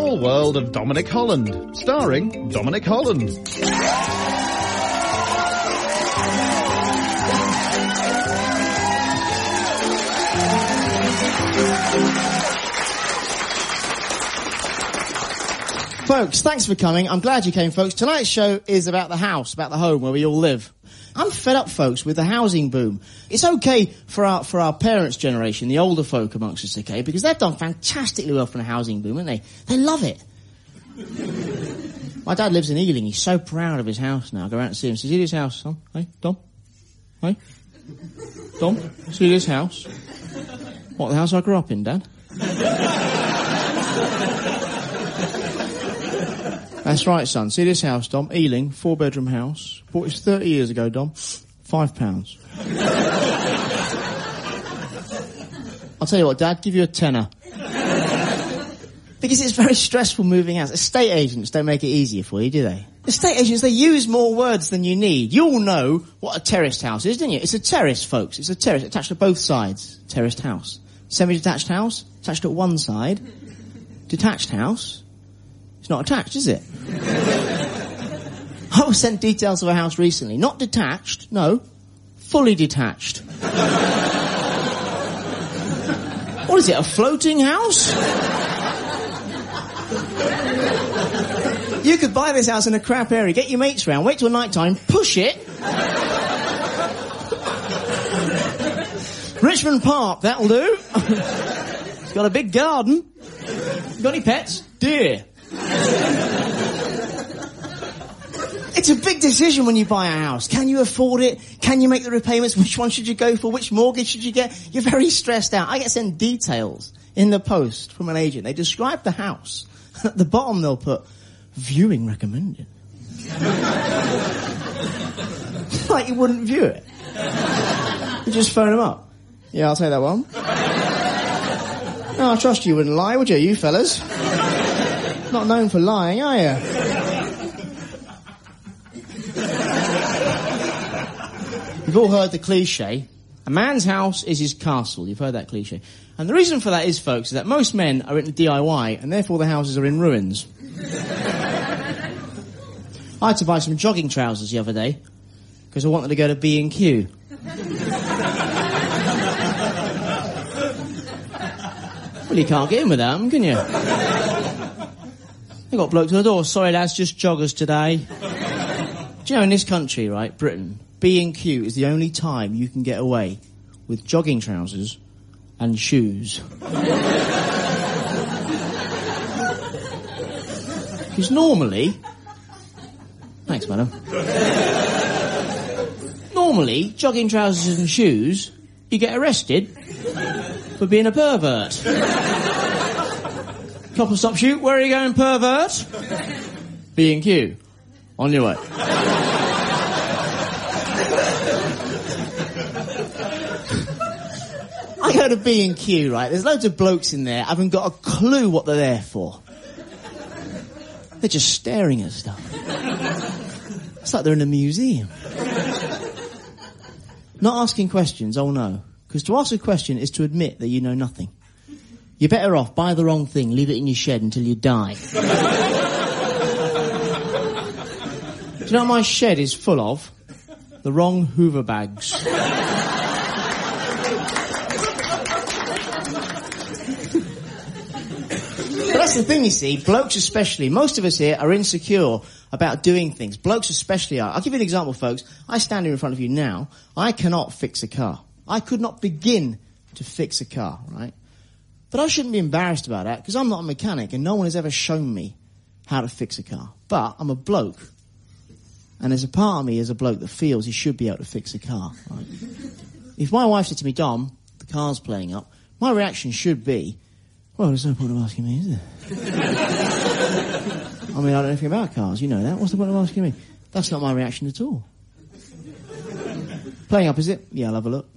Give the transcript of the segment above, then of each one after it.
Small World of Dominic Holland, starring Dominic Holland. Folks, thanks for coming. I'm glad you came, folks. Tonight's show is about the house, about the home where we all live. I'm fed up, folks, with the housing boom. It's okay for our parents' generation, the older folk amongst us, okay, because they've done fantastically well from the housing boom, haven't they? They love it. My dad lives in Ealing. He's so proud of his house now. I go around and see him. See this house, son? Hey, Dom? Hey? Dom? See this house? What, the house I grew up in, Dad? That's right, son. See this house, Dom? Ealing, 4-bedroom house. Bought it 30 years ago, Dom. £5. I'll tell you what, Dad, give you a tenner. Because it's very stressful moving house. Estate agents don't make it easier for you, do they? Estate agents, they use more words than you need. You all know what a terraced house is, don't you? It's a terrace, folks. It's a terrace attached to both sides. Terraced house. Semi-detached house, attached at one side. Detached house. It's not attached, is it? I was sent details of a house recently. Not detached, no. Fully detached. What is it, a floating house? You could buy this house in a crap area, get your mates round, wait till night time, push it. Richmond Park, that'll do. It's got a big garden. Got any pets? Deer. It's a big decision when you buy a house. Can you afford it? Can you make the repayments? Which one should you go for? Which mortgage should you get? You're very stressed out. I get sent details in the post from an agent. They describe the house. At the bottom they'll put, viewing recommended. Like you wouldn't view it. You just phone them up. Yeah, I'll take that one. No, I trust you wouldn't lie, would you, you fellas? Not known for lying, are you? You've all heard the cliche, a man's house is his castle. You've heard that cliche. And the reason for that is, folks, is that most men are into DIY, and therefore the houses are in ruins. I had to buy some jogging trousers the other day, because I wanted to go to B&Q. Well, you can't get in with them, can you? They got blokes on the door. Sorry, lads, just joggers today. Do you know, in this country, right, Britain, B&Q is the only time you can get away with jogging trousers and shoes. Because normally... Thanks, madam. Normally, jogging trousers and shoes, you get arrested for being a pervert. Cop and stop shoot. Where are you going, pervert? B&Q. On your way. I go to B&Q, right? There's loads of blokes in there. I haven't got a clue what they're there for. They're just staring at stuff. It's like they're in a museum. Not asking questions, oh no. Because to ask a question is to admit that you know nothing. You're better off, buy the wrong thing, leave it in your shed until you die. Do you know what my shed is full of? The wrong Hoover bags. But that's the thing, you see, blokes especially, most of us here are insecure about doing things. Blokes especially are. I'll give you an example, folks. I stand here in front of you now. I cannot fix a car. I could not begin to fix a car, right? But I shouldn't be embarrassed about that, because I'm not a mechanic and no one has ever shown me how to fix a car. But I'm a bloke. And there's a part of me as a bloke that feels he should be able to fix a car, right? If my wife said to me, Dom, the car's playing up, my reaction should be, well, there's no point of asking me, is there? I mean, I don't know anything about cars, you know that. What's the point of asking me? That's not my reaction at all. Playing up, is it? Yeah, I'll have a look.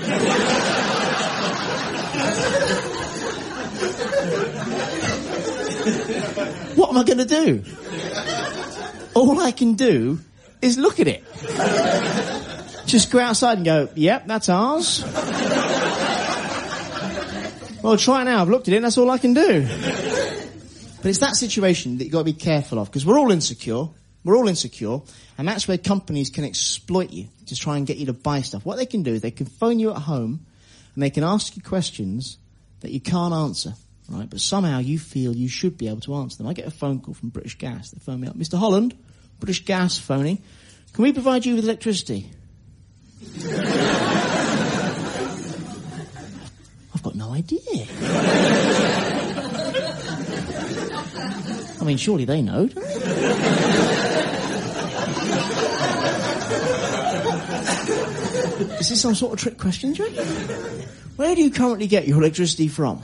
What am I going to do? All I can do is look at it. Just go outside and go, yep, that's ours. Well, try it now. I've looked at it and that's all I can do. But it's that situation that you've got to be careful of, because we're all insecure. We're all insecure, and that's where companies can exploit you to try and get you to buy stuff. What they can do is they can phone you at home, and they can ask you questions that you can't answer, right? But somehow you feel you should be able to answer them. I get a phone call from British Gas. They phone me up. Mr. Holland, British Gas phoning. Can we provide you with electricity? I've got no idea. I mean, surely they know, don't they? Is this some sort of trick question, do you reckon? Where do you currently get your electricity from?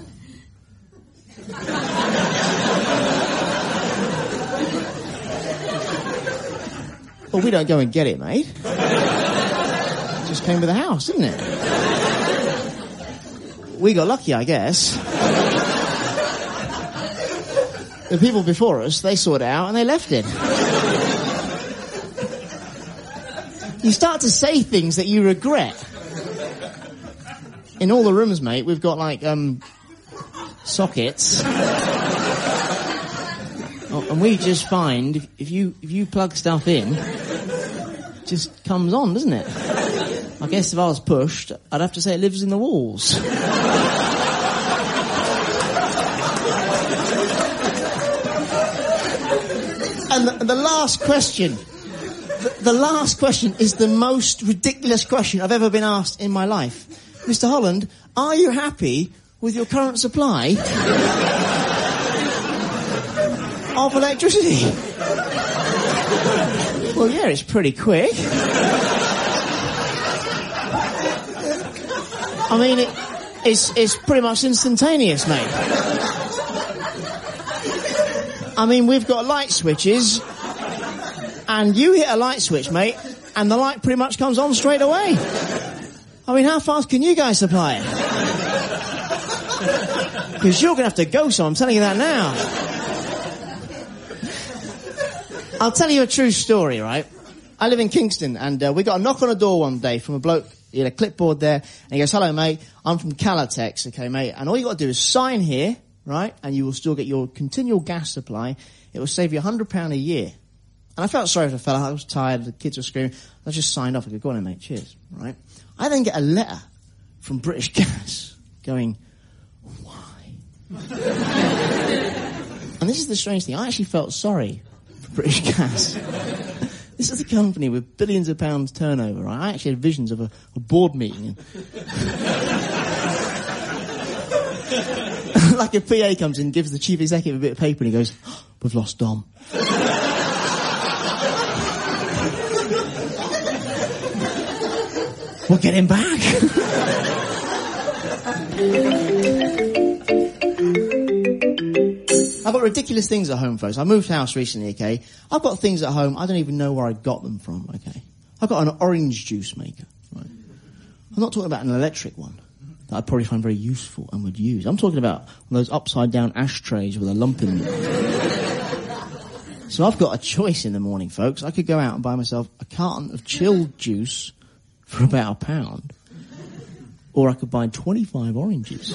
Well, we don't go and get it, mate. It just came with the house, didn't it? We got lucky, I guess. The people before us, they sorted it out and they left it. You start to say things that you regret. In all the rooms, mate, we've got like sockets. And we just find if you plug stuff in, it just comes on, doesn't it? I guess if I was pushed, I'd have to say it lives in the walls. And the last question, the last question is the most ridiculous question I've ever been asked in my life. Mr. Holland, are you happy with your current supply of electricity? Well, yeah, it's pretty quick. I mean, it's pretty much instantaneous, mate. I mean, we've got light switches, and you hit a light switch, mate, and the light pretty much comes on straight away. I mean, how fast can you guys supply it? Because you're going to have to go, so I'm telling you that now. I'll tell you a true story, right? I live in Kingston, and we got a knock on the door one day from a bloke. He had a clipboard there, and he goes, "Hello, mate, I'm from Calatex, okay, mate, and all you got to do is sign here, right, and you will still get your continual gas supply. It will save you £100 a year." And I felt sorry for the fella. I was tired, the kids were screaming. I just signed off. I go, "Go on then, mate, cheers," right? I then get a letter from British Gas going, "Why?" And this is the strange thing. I actually felt sorry for British Gas. This is a company with billions of pounds turnover, right? I actually had visions of a board meeting. Like a PA comes in, gives the chief executive a bit of paper, and he goes, "Oh, we've lost Dom." We'll get him back. I've got ridiculous things at home, folks. I moved house recently, okay? I've got things at home, I don't even know where I got them from, okay? I've got an orange juice maker, right? I'm not talking about an electric one that I'd probably find very useful and would use. I'm talking about one of those upside-down ashtrays with a lump in them. So I've got a choice in the morning, folks. I could go out and buy myself a carton of chilled juice for about £1, or I could buy 25 oranges.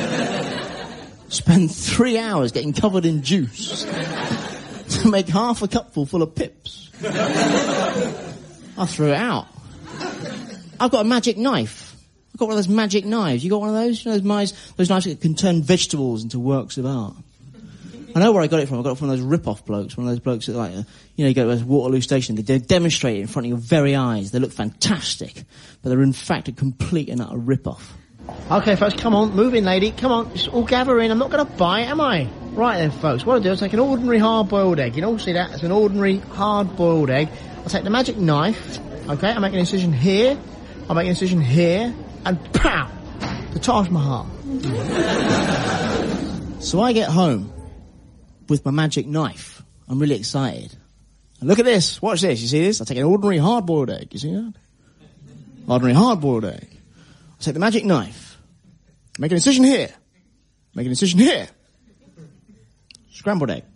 Spend 3 hours getting covered in juice to make half a cupful full of pips. I threw it out. I've got a magic knife. I've got one of those magic knives. You got one of those? You know those knives that can turn vegetables into works of art. I know where I got it from. I got it from those rip-off blokes. One of those blokes that, like, you go to Waterloo Station, they demonstrate it in front of your very eyes. They look fantastic, but they're in fact a complete and utter rip-off. Okay, folks, come on, move in, lady. Come on, just all gather in. I'm not going to buy it, am I? Right then, folks, what I'll do is take an ordinary hard-boiled egg. You can all see that? It's an ordinary hard-boiled egg. I'll take the magic knife, okay? I'll make an incision here. I'll make an incision here. And pow! The Taj Mahal. So I get home with my magic knife. I'm really excited. And look at this. Watch this. You see this? I take an ordinary hard-boiled egg. You see that? Ordinary hard-boiled egg. I take the magic knife. Make an incision here. Make an incision here. Scrambled egg.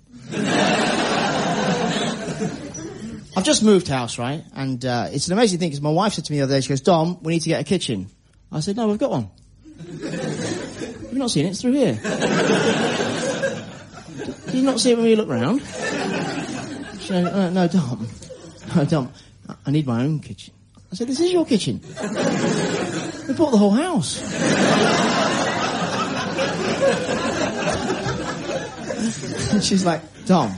I've just moved house, right? And it's an amazing thing because my wife said to me the other day, she goes, "Dom, we need to get a kitchen." I said, "No, we've got one." "You've not seen it? It's through here." Did you not see it when we look round? She said, no, Dom. No, Dom. I need my own kitchen. I said, this is your kitchen. We bought the whole house. And she's like, Dom,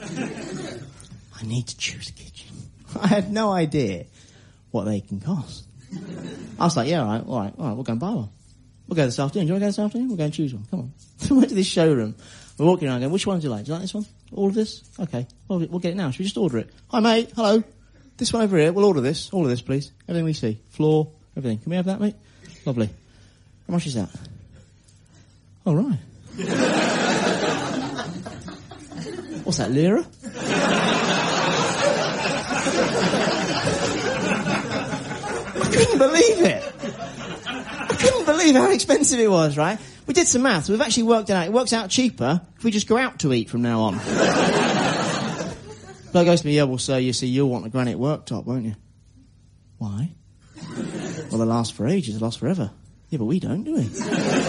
I need to choose a kitchen. I had no idea what they can cost. I was like, yeah, all right, we'll go and buy one. We'll go this afternoon. Do you want to go this afternoon? We'll go and choose one. Come on. We went to this showroom. We're walking around going, which one do you like? Do you like this one? All of this? Okay. Well, we'll get it now. Should we just order it? Hi, mate. Hello. This one over here. We'll order this. All of this, please. Everything we see. Floor, everything. Can we have that, mate? Lovely. How much is that? All right. What's that, lira? I couldn't believe it. I couldn't believe how expensive it was, right? We did some maths. We've actually worked it out. It works out cheaper if we just go out to eat from now on. Bloke goes to me, yeah, well, sir, you see, you'll want a granite worktop, won't you? Why? Well, they last for ages. They last forever. Yeah, but we don't, do we?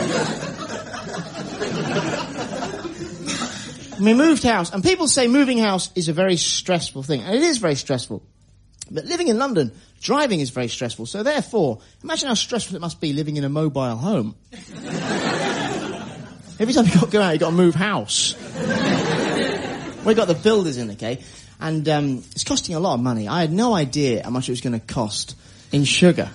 We moved house, and people say moving house is a very stressful thing, and it is very stressful. But living in London, driving is very stressful, so therefore, imagine how stressful it must be living in a mobile home. Every time you've got to go out, you've got to move house. We've got the builders in, okay? And it's costing a lot of money. I had no idea how much it was going to cost in sugar.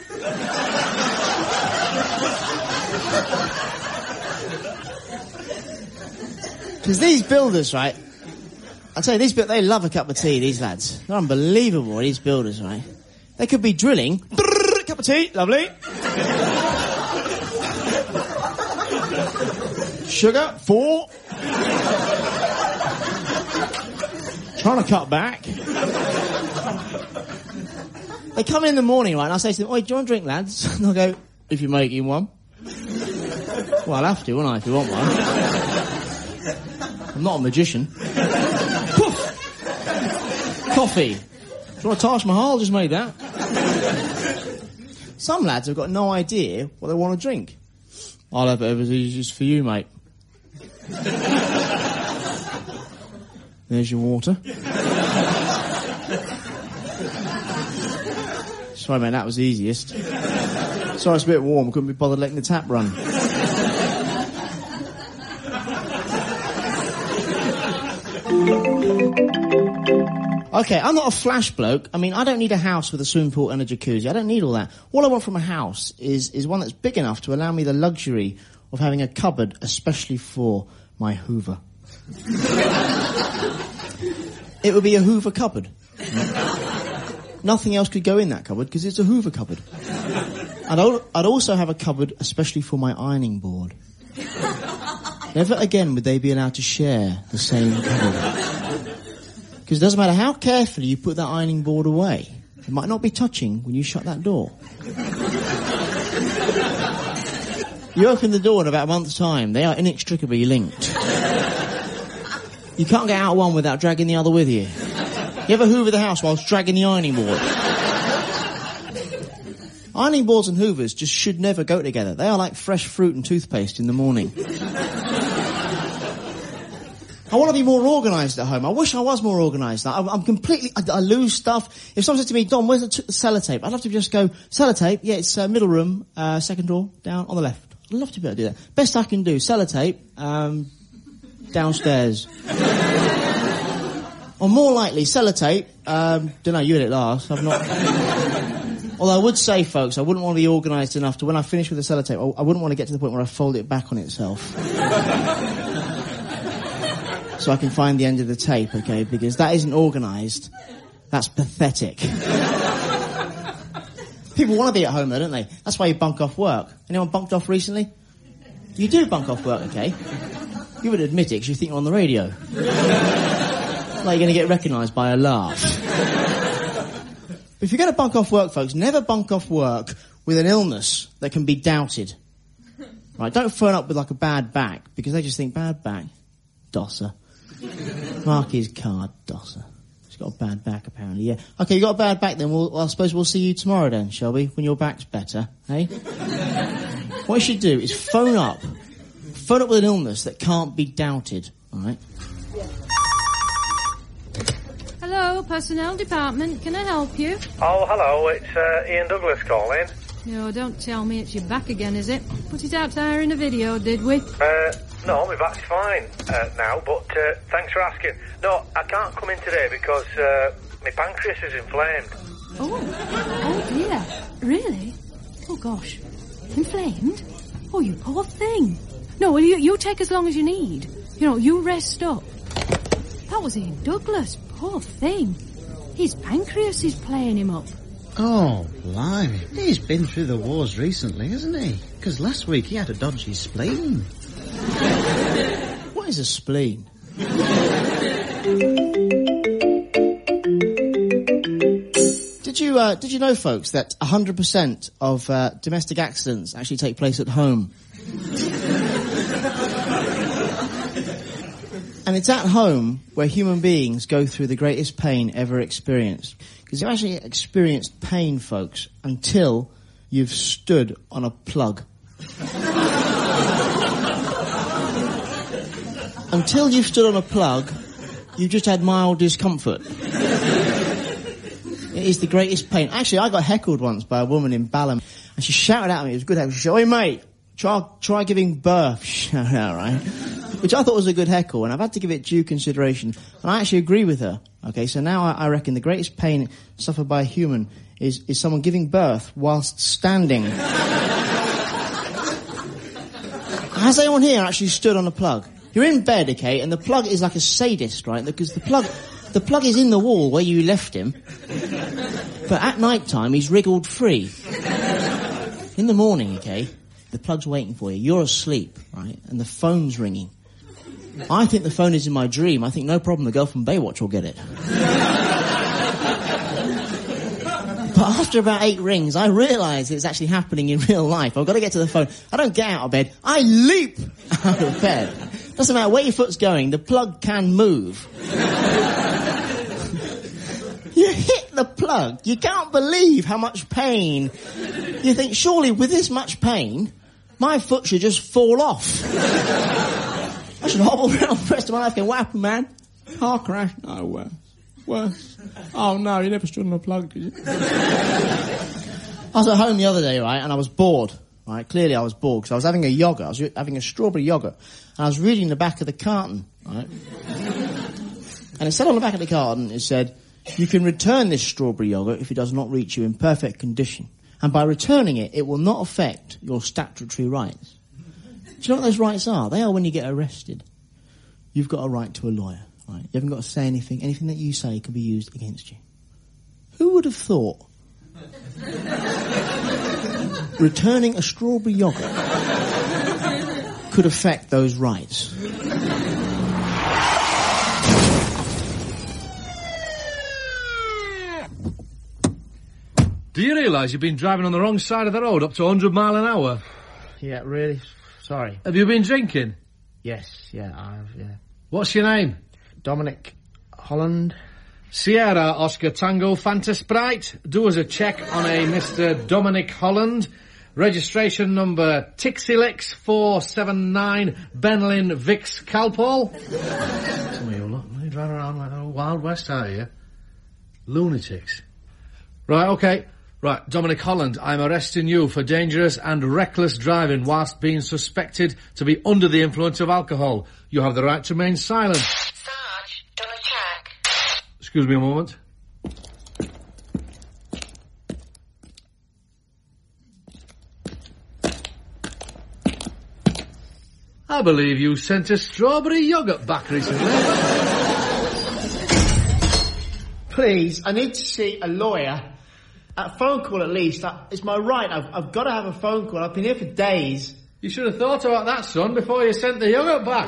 Because these builders, right? I'll tell you, they love a cup of tea, these lads. They're unbelievable, these builders, right? They could be drilling. Cup of tea, lovely. Sugar, 4. Trying to cut back. They come in the morning, right, and I say to them, oi, do you want a drink, lads? And they'll go, if you're making one. Well, I'll have to, won't I, if you want one. I'm not a magician. Coffee. Do you want a Taj Mahal? Just made that. Some lads have got no idea what they want to drink. I'll have it just for you, mate. There's your water. Sorry, mate, that was the easiest. Sorry, it's a bit warm. Couldn't be bothered letting the tap run. Okay, I'm not a flash bloke. I mean, I don't need a house with a swimming pool and a jacuzzi. I don't need all that. All I want from a house is one that's big enough to allow me the luxury of having a cupboard especially for my Hoover. It would be a Hoover cupboard. Nothing else could go in that cupboard because it's a Hoover cupboard. And I'd also have a cupboard especially for my ironing board. Never again would they be allowed to share the same cupboard. Because it doesn't matter how carefully you put that ironing board away, it might not be touching when you shut that door. You open the door in about a month's time, they are inextricably linked. You can't get out one without dragging the other with you. You ever hoover the house whilst dragging the ironing board? Ironing boards and hoovers just should never go together. They are like fresh fruit and toothpaste in the morning. I want to be more organised at home. I wish I was more organised. I'm completely... I lose stuff. If someone said to me, Don, where's the sellotape? I'd love to just go, sellotape? Yeah, it's middle room, second drawer, down on the left. I'd love to be able to do that. Best I can do, sellotape, downstairs. Or more likely, sellotape, don't know, you had it last. I've not... Although I would say, folks, I wouldn't want to be organised enough to, when I finish with the sellotape, I wouldn't want to get to the point where I fold it back on itself. So I can find the end of the tape, okay? Because that isn't organised. That's pathetic. People want to be at home though, don't they? That's why you bunk off work. Anyone bunked off recently? You do bunk off work, okay? You would admit it because you think you're on the radio. Like you're going to get recognised by a laugh. But if you're going to bunk off work, folks, never bunk off work with an illness that can be doubted. Right? Don't phone up with like a bad back because they just think, bad back? Dosser. Mark his card, Dosser. He's got a bad back, apparently, yeah. Okay, you got a bad back then. Well, I suppose we'll see you tomorrow then, shall we? When your back's better, eh? What you should do is phone up with an illness that can't be doubted, alright? Hello, personnel department. Can I help you? Oh, hello. It's Ian Douglas calling. No, don't tell me it's your back again, is it? Put it out there in a video, did we? No, my back's fine now, but thanks for asking. No, I can't come in today because my pancreas is inflamed. Oh dear. Really? Oh, gosh. Inflamed? Oh, you poor thing. No, well, you take as long as you need. You know, you rest up. That was Ian Douglas. Poor thing. His pancreas is playing him up. Oh, blimey. He's been through the wars recently, hasn't he? Because last week he had a dodgy spleen. What is a spleen? Did you know, folks, that 100% of domestic accidents actually take place at home? And it's at home where human beings go through the greatest pain ever experienced. Because you've actually experienced pain, folks, until you've stood on a plug. Until you've stood on a plug, you've just had mild discomfort. It is the greatest pain. Actually, I got heckled once by a woman in Balham, and she shouted at me. It was a good heckle. She said, "Oi, mate, try giving birth." Shout out, right? Which I thought was a good heckle, and I've had to give it due consideration. And I actually agree with her. Okay, so now I reckon the greatest pain suffered by a human is someone giving birth whilst standing. Has anyone here actually stood on a plug? You're in bed, okay, and the plug is like a sadist, right? Because the plug is in the wall where you left him. But at night time, he's wriggled free. In the morning, okay, the plug's waiting for you. You're asleep, right? And the phone's ringing. I think the phone is in my dream. I think, no problem, the girl from Baywatch will get it. But after about 8 rings, I realise it's actually happening in real life. I've got to get to the phone. I don't get out of bed. I leap out of bed. Doesn't matter where your foot's going, the plug can move. You hit the plug. You can't believe how much pain. You think, surely with this much pain, my foot should just fall off. I should hobble around the rest of my life going, "What happened, man? Car crash?" "No, worse. Oh, no, you never stood on a plug, did you?" I was at home the other day, right, and I was bored. Right, clearly I was bored because I was having a yogurt. I was having a strawberry yogurt, and I was reading the back of the carton, right? And it said on the back of the carton, it said, "You can return this strawberry yogurt if it does not reach you in perfect condition. And by returning it, it will not affect your statutory rights." Do you know what those rights are? They are when you get arrested. You've got a right to a lawyer, right? You haven't got to say anything. Anything that you say can be used against you. Who would have thought returning a strawberry yogurt could affect those rights? Do you realise you've been driving on the wrong side of the road up to 100 mile an hour? Yeah, really? Sorry. Have you been drinking? Yes, yeah, I have, yeah. What's your name? Dominic Holland. Sierra Oscar Tango Fanta Sprite. Do us a check on a Mr. Dominic Holland. Registration number Tixilix 479 Benlin Vix Calpol. Some of you lot, you driving around like a Wild West, are you? Lunatics. Right, okay. Right, Dominic Holland, I'm arresting you for dangerous and reckless driving whilst being suspected to be under the influence of alcohol. You have the right to remain silent. Sarge, done a check. Excuse me a moment. I believe you sent a strawberry yoghurt back recently. Please, I need to see a lawyer. A phone call at least. It's my right. I've got to have a phone call. I've been here for days. You should have thought about that, son, before you sent the yoghurt back.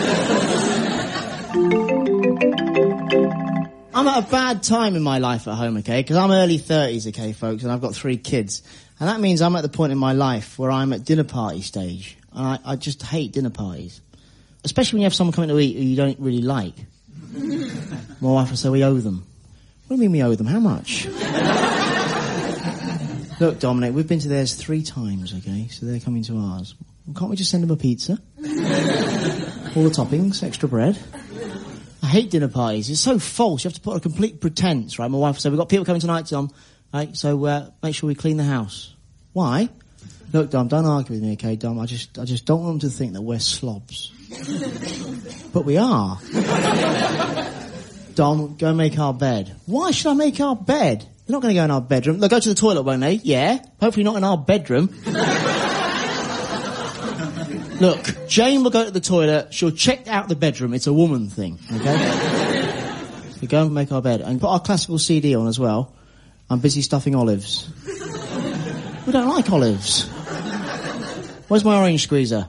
I'm at a bad time in my life at home, okay? Because I'm early 30s, okay, folks, and I've got 3 kids. And that means I'm at the point in my life where I'm at dinner party stage. And I just hate dinner parties. Especially when you have someone coming to eat who you don't really like. My wife will say, "We owe them." What do you mean we owe them? How much? Look, Dominic, we've been to theirs 3 times, okay? So they're coming to ours. Well, can't we just send them a pizza? All the toppings, extra bread. I hate dinner parties. It's so false. You have to put on a complete pretense, right? My wife will say, we've got people coming tonight, Dom. Right, so make sure we clean the house. Why? Look, Dom, don't argue with me, okay, Dom? I just don't want them to think that we're slobs. But we are. Dom, go make our bed. Why should I make our bed? They're not going to go in our bedroom. They'll go to the toilet, won't they? Yeah. Hopefully not in our bedroom. Look, Jane will go to the toilet. She'll check out the bedroom. It's a woman thing, okay? So go and make our bed. And put our classical CD on as well. I'm busy stuffing olives. We don't like olives. Where's my orange squeezer?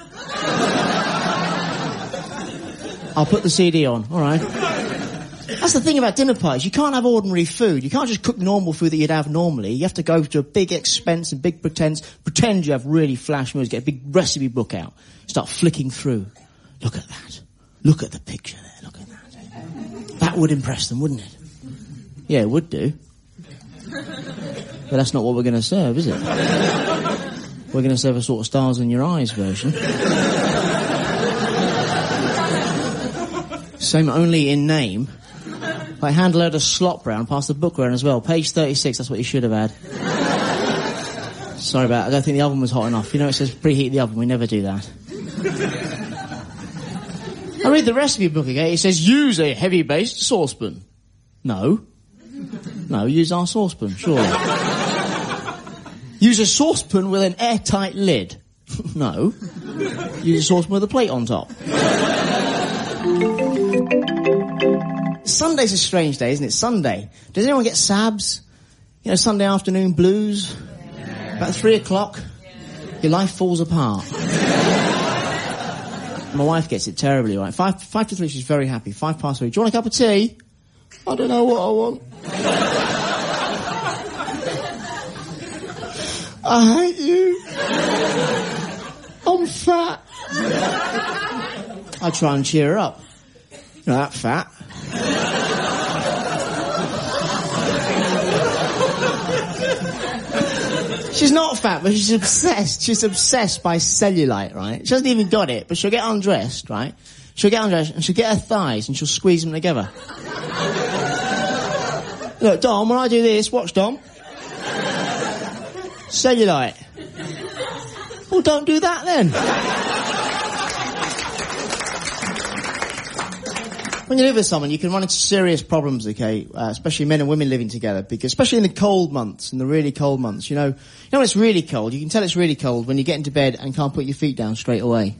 I'll put the CD on. All right. That's the thing about dinner parties. You can't have ordinary food. You can't just cook normal food that you'd have normally. You have to go to a big expense and big pretend you have really flash meals, get a big recipe book out, start flicking through. Look at that. Look at the picture there. Look at that. That would impress them, wouldn't it? Yeah, it would do. But that's not what we're going to serve, is it? We're going to serve a sort of stars in your eyes version. Same only in name. Like hand a load of slop round, pass the book round as well. Page 36, that's what you should have had. Sorry about it, I don't think the oven was hot enough. You know it says preheat the oven, we never do that. I read the recipe book again, it says use a heavy-based saucepan. No, use our saucepan, surely. Use a saucepan with an airtight lid. No, use a saucepan with a plate on top. Sunday's a strange day, isn't it? Sunday. Does anyone get SABs? You know, Sunday afternoon blues? About 3 o'clock, your life falls apart. My wife gets it terribly, right? 5 to 3, she's very happy. 5 past 3. Do you want a cup of tea? I don't know what I want. I hate you. I'm fat. I try and cheer her up. You're not that fat. She's not fat, but she's obsessed. She's obsessed by cellulite, right? She hasn't even got it, but she'll get undressed, right? She'll get undressed and she'll get her thighs and she'll squeeze them together. Look, Dom, when I do this, watch, Dom. Cellulite. Well, don't do that then. When you live with someone, you can run into serious problems, okay? Especially men and women living together, because especially in the cold months, in the really cold months, you know when it's really cold, you can tell it's really cold when you get into bed and can't put your feet down straight away.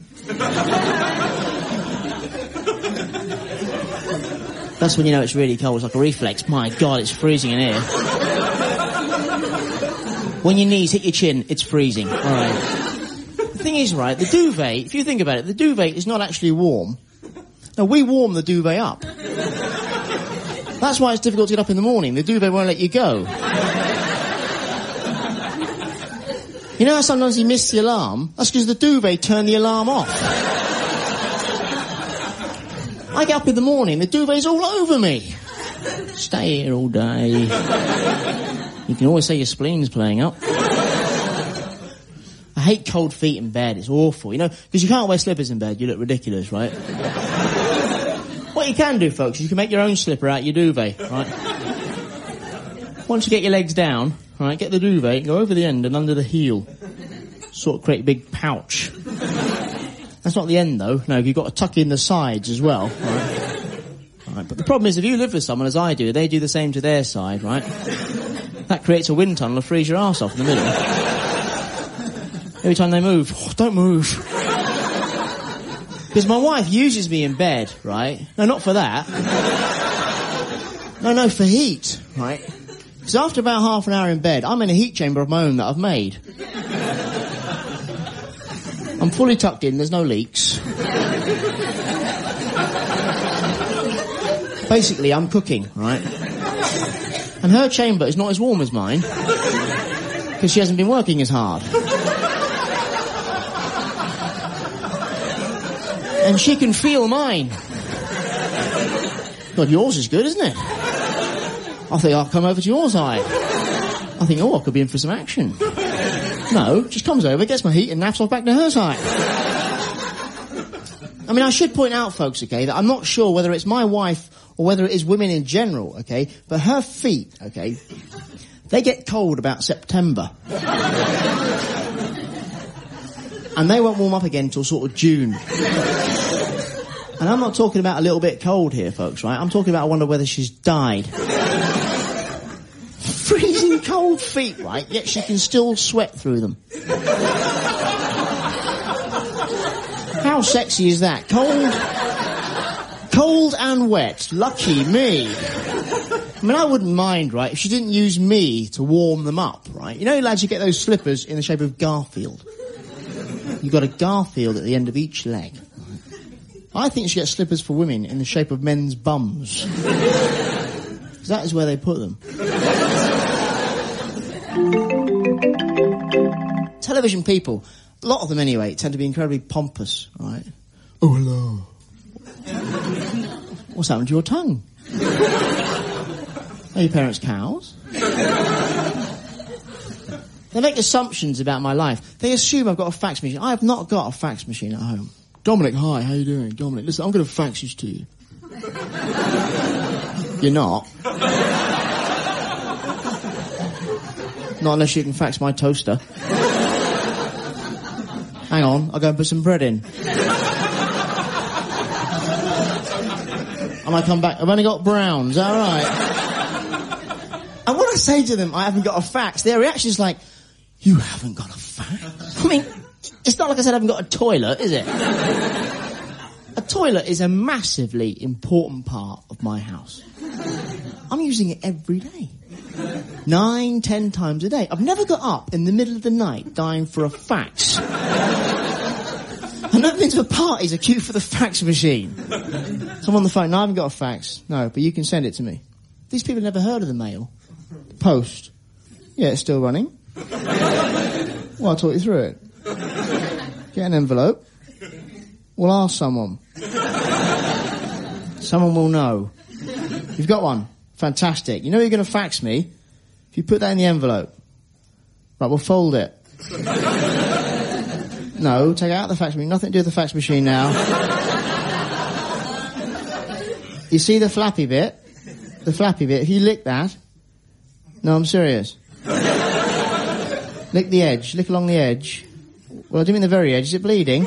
That's when you know it's really cold. It's like a reflex. My God, it's freezing in here. When your knees hit your chin, it's freezing. All right. The thing is, right, the duvet, if you think about it, the duvet is not actually warm. No, we warm the duvet up. That's why it's difficult to get up in the morning. The duvet won't let you go. You know how sometimes you miss the alarm? That's because the duvet turned the alarm off. I get up in the morning, the duvet's all over me. Stay here all day. You can always say your spleen's playing up. I hate cold feet in bed. It's awful, you know, because you can't wear slippers in bed. You look ridiculous, right? What you can do, folks, is you can make your own slipper out your duvet, right? Once you get your legs down, right, get the duvet, go over the end and under the heel. Sort of create a big pouch. That's not the end, though. No, you've got to tuck in the sides as well, right? Right, but the problem is, if you live with someone, as I do, they do the same to their side, right? That creates a wind tunnel and frees your arse off in the middle. Every time they move, oh, don't move. Because my wife uses me in bed, right? No, not for that. No, for heat, right? Because after about half an hour in bed, I'm in a heat chamber of my own that I've made. I'm fully tucked in, there's no leaks. Basically, I'm cooking, right? And her chamber is not as warm as mine, because she hasn't been working as hard. And she can feel mine. God, yours is good, isn't it? I think I'll come over to your side. I think, I could be in for some action. No, just comes over, gets my heat and naps off back to her side. I mean, I should point out, folks, okay, that I'm not sure whether it's my wife or whether it is women in general, okay, but her feet, okay, they get cold about September. And they won't warm up again till sort of June. And I'm not talking about a little bit cold here, folks, right? I'm talking about I wonder whether she's died. Freezing cold feet, right? Yet she can still sweat through them. How sexy is that? Cold and wet. Lucky me. I mean, I wouldn't mind, right, if she didn't use me to warm them up, right? You know, lads, you get those slippers in the shape of Garfield. You've got a Garfield at the end of each leg. I think you should get slippers for women in the shape of men's bums. Because that is where they put them. Television people, a lot of them anyway, tend to be incredibly pompous, right? Oh, hello. What's happened to your tongue? Are your parents cows? They make assumptions about my life. They assume I've got a fax machine. I have not got a fax machine at home. Dominic, hi, how you doing? Dominic, listen, I'm going to fax this to you. You're not. Not unless you can fax my toaster. Hang on, I'll go and put some bread in. I might come back. I've only got browns, is that all right? And when I say to them, I haven't got a fax, their reaction is like, you haven't got a fax? I mean, it's not like I said I haven't got a toilet, is it? A toilet is a massively important part of my house. I'm using it every day. 9, 10 times a day. I've never got up in the middle of the night dying for a fax. I've never been to a party, a queue for the fax machine. So I'm on the phone, no, I haven't got a fax. No, but you can send it to me. These people have never heard of the mail. Post. Yeah, it's still running. Well, I'll talk you through it. Get an envelope. We'll ask someone. Someone will know. You've got one. Fantastic. You know you're going to fax me? If you put that in the envelope. Right, we'll fold it. No, take out the fax machine. Nothing to do with the fax machine now. You see the flappy bit? The flappy bit. If you lick that... No, I'm serious. Lick the edge. Lick along the edge. Well, I do mean the very edge. Is it bleeding?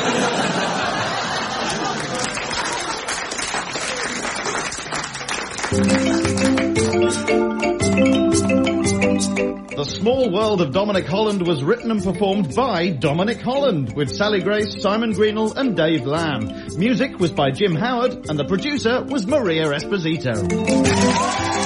The Small World of Dominic Holland was written and performed by Dominic Holland, with Sally Grace, Simon Greenall and Dave Lamb. Music was by Jim Howard, and the producer was Maria Esposito.